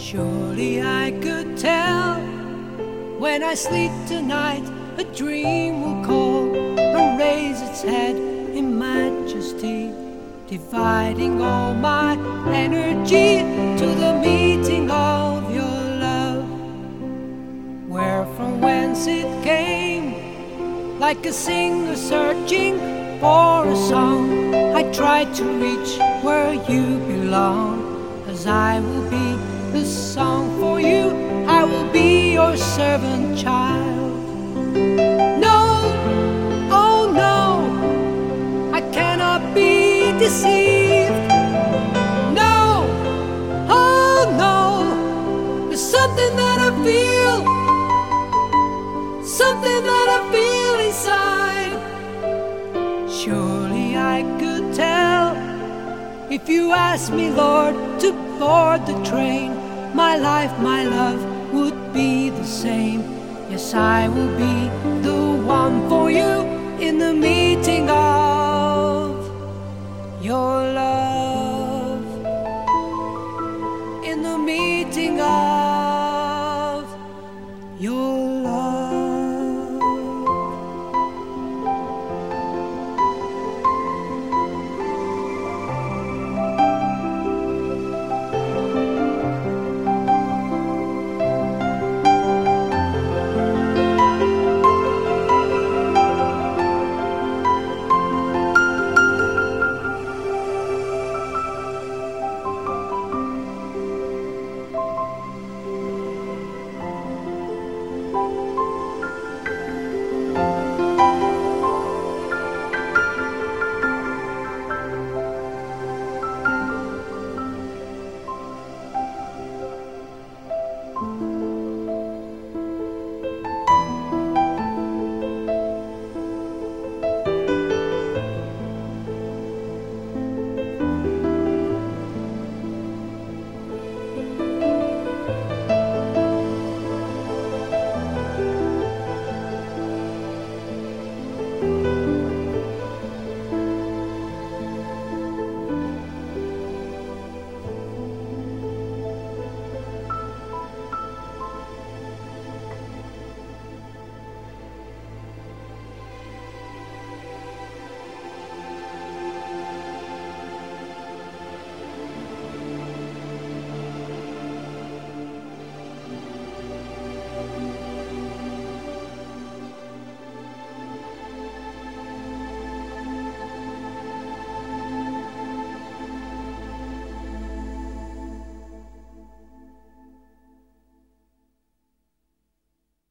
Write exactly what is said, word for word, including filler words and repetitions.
Surely I could tell when I sleep tonight, a dream will call and raise its head in majesty, dividing all my energy to the meeting of your love. Where from whence it came, like a singer searching for a song, I try to reach where you belong. As I will be the song for you, I will be your servant child. No, oh no, I cannot be deceived. No, oh no, there's something that I feel, something that I feel inside. Surely I could tell if you asked me, Lord, to board the train. My life, my love would be the same. Yes, I will be the one for you in the meeting of your love.